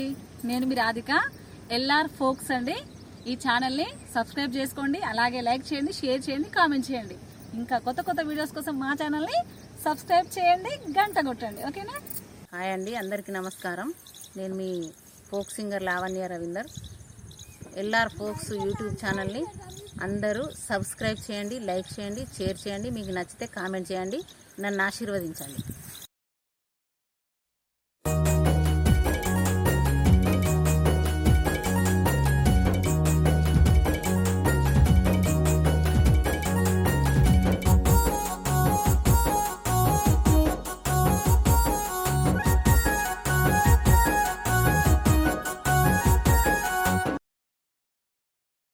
నేను మీ Radhika, LR folks అండి. ఈ ఛానల్ని సబ్స్క్రైబ్ చేసుకోండి, అలాగే లైక్ చేయండి, షేర్ చేయండి, కామెంట్ చేయండి. ఇంకా కొత్త కొత్త వీడియోస్ కోసం మా ఛానల్ని సబ్స్క్రైబ్ చేయండి, గంట కొట్టండి. ఓకేనా? హాయ్ అండి, అందరికీ నమస్కారం. నేను మీ folk singer Lavanya Ravinder. LR folks YouTube ఛానల్ని అందరూ సబ్స్క్రైబ్ చేయండి, లైక్ చేయండి, షేర్ చేయండి. మీకు నచ్చితే కామెంట్ చేయండి, నన్ను ఆశీర్వదించండి.